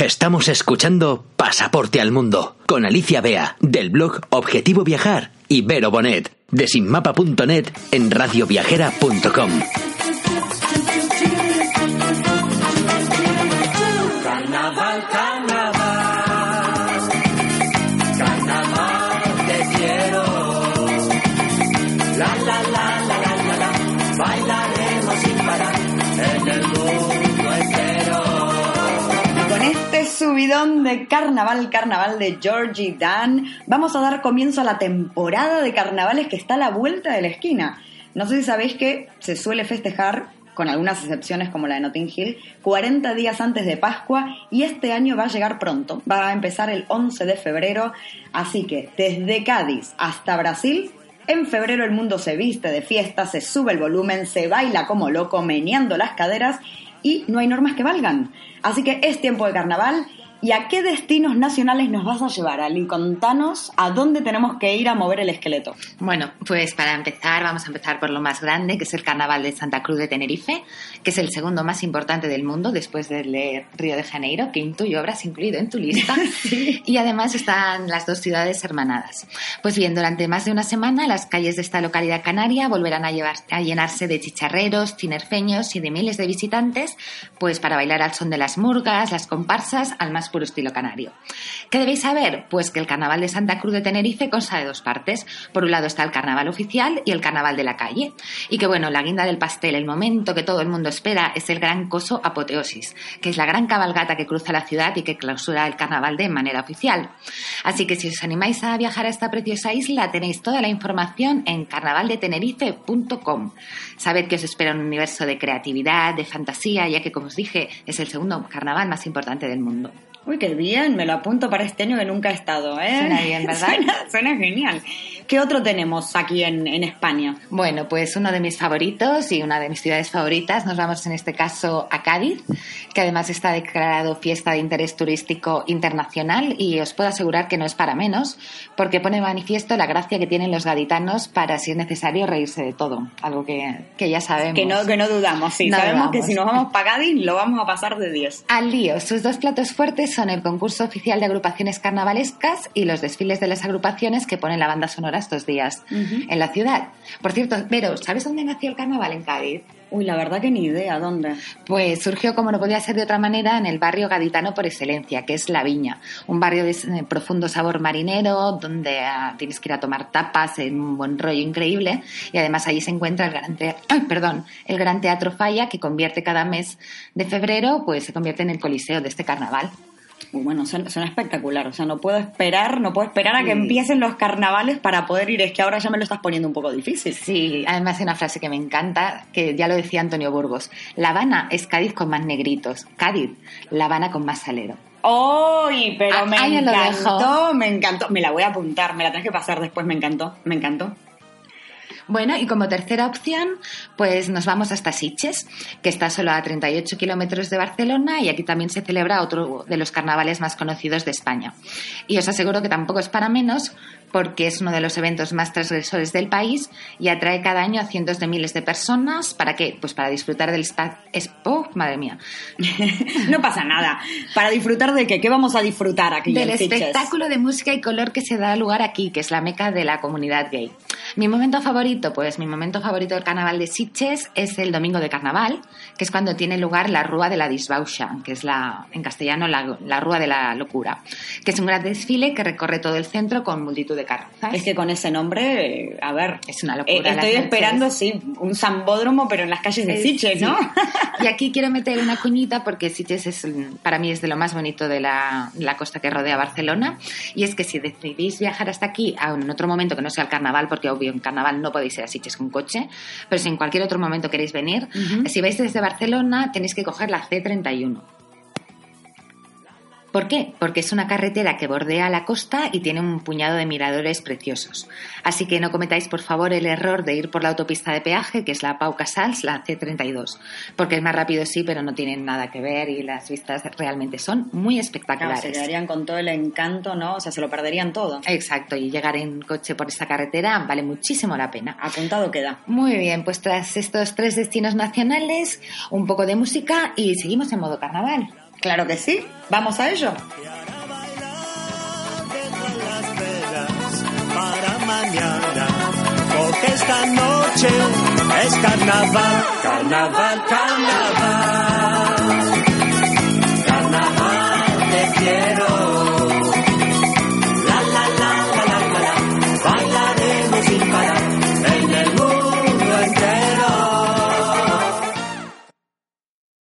Estamos escuchando Pasaporte al Mundo con Alicia Bea del blog Objetivo Viajar y Vero Bonet de sinmapa.net en radioviajera.com. Carnaval, carnaval, carnaval te quiero. La la la la la la la, bailaremos sin parar en el mundo entero. Con este subidón de carnaval de Georgie Dan, vamos a dar comienzo a la temporada de carnavales que está a la vuelta de la esquina. No sé si sabéis que se suele festejar, con algunas excepciones como la de Notting Hill, 40 días antes de Pascua, y este año va a llegar pronto. Va a empezar el 11 de febrero, así que desde Cádiz hasta Brasil, en febrero el mundo se viste de fiesta, se sube el volumen, se baila como loco, meneando las caderas, y no hay normas que valgan. Así que es tiempo de carnaval. ¿Y a qué destinos nacionales nos vas a llevar, Ali? Contanos a dónde tenemos que ir a mover el esqueleto. Bueno, pues para empezar, vamos a empezar por lo más grande, que es el Carnaval de Santa Cruz de Tenerife, que es el segundo más importante del mundo después del de Río de Janeiro, que intuyo habrás incluido en tu lista. Sí. Y además están las dos ciudades hermanadas. Pues bien, durante más de una semana las calles de esta localidad canaria volverán a llenarse de chicharreros, tinerfeños y de miles de visitantes, pues para bailar al son de las murgas, las comparsas, al más puro estilo canario. ¿Qué debéis saber? Pues que el Carnaval de Santa Cruz de Tenerife consta de dos partes. Por un lado está el Carnaval oficial y el Carnaval de la calle. Y que bueno, la guinda del pastel, el momento que todo el mundo espera, es el gran coso Apoteosis, que es la gran cabalgata que cruza la ciudad y que clausura el Carnaval de manera oficial. Así que si os animáis a viajar a esta preciosa isla, tenéis toda la información en carnavaldetenerife.com. Sabed que os espera un universo de creatividad, de fantasía, ya que, como os dije, es el segundo carnaval más importante del mundo. Uy, qué bien, me lo apunto para este año que nunca he estado, ¿eh? Suena bien, ¿verdad? Suena genial. ¿Qué otro tenemos aquí en España? Bueno, pues uno de mis favoritos y una de mis ciudades favoritas, nos vamos en este caso a Cádiz, que además está declarado fiesta de interés turístico internacional, y os puedo asegurar que no es para menos, porque pone de manifiesto la gracia que tienen los gaditanos para, si es necesario, reírse de todo, algo que ya sabemos. Que no dudamos, sí, no sabemos dudamos. Que si nos vamos para Cádiz lo vamos a pasar de 10. Al lío, sus dos platos fuertes son el concurso oficial de agrupaciones carnavalescas y los desfiles de las agrupaciones que ponen la banda sonora estos días en la ciudad. Por cierto, Vero, ¿sabes dónde nació el carnaval en Cádiz? Uy, la verdad que ni idea, ¿dónde? Pues surgió, como no podía ser de otra manera, en el barrio gaditano por excelencia, que es La Viña, un barrio de profundo sabor marinero, donde tienes que ir a tomar tapas en un buen rollo increíble, y además allí se encuentra el Gran Teatro Falla, que convierte cada mes de febrero, pues se convierte en el coliseo de este carnaval. Muy bueno, suena espectacular, o sea, no puedo esperar a que empiecen los carnavales para poder ir, es que ahora ya me lo estás poniendo un poco difícil. Sí, además hay una frase que me encanta, que ya lo decía Antonio Burgos: La Habana es Cádiz con más negritos, Cádiz, La Habana con más salero. ¡Uy! Pero me encantó, me la voy a apuntar, me la tenés que pasar después, me encantó. Bueno, y como tercera opción, pues nos vamos hasta Sitges, que está solo a 38 kilómetros de Barcelona, y aquí también se celebra otro de los carnavales más conocidos de España. Y os aseguro que tampoco es para menos, porque es uno de los eventos más transgresores del país y atrae cada año a cientos de miles de personas. ¿Para qué? Pues para disfrutar del madre mía. No pasa nada. ¿Para disfrutar de qué? ¿Qué vamos a disfrutar aquí del en Sitges? Espectáculo de música y color que se da lugar aquí, que es la meca de la comunidad gay. Mi momento favorito del carnaval de Sitges es el domingo de carnaval, que es cuando tiene lugar la Rúa de la Disbauxa, que es en castellano la Rúa de la Locura, que es un gran desfile que recorre todo el centro con multitud de carrozas. Es que con ese nombre, a ver, es una locura. Estoy esperando, sí, un zambódromo, pero en las calles de Sitges, ¿no? Sí. Y aquí quiero meter una cuñita, porque Sitges para mí es de lo más bonito de la costa que rodea Barcelona, y es que si decidís viajar hasta aquí en otro momento que no sea el carnaval, porque obvio en carnaval no podéis ir a Sitges con coche, pero si en cualquier otro momento queréis venir, si vais desde Barcelona tenéis que coger la C31. ¿Por qué? Porque es una carretera que bordea la costa y tiene un puñado de miradores preciosos. Así que no cometáis, por favor, el error de ir por la autopista de peaje, que es la Pau Casals, la C32, porque es más rápido, sí, pero no tienen nada que ver y las vistas realmente son muy espectaculares. Claro, se quedarían con todo el encanto, ¿no? O sea, se lo perderían todo. Exacto, y llegar en coche por esta carretera vale muchísimo la pena. Apuntado queda. Muy bien, pues tras estos 3 destinos nacionales, un poco de música y seguimos en modo carnaval. Claro que sí, vamos a ello. Para mañana, porque esta noche es carnaval, carnaval, carnaval.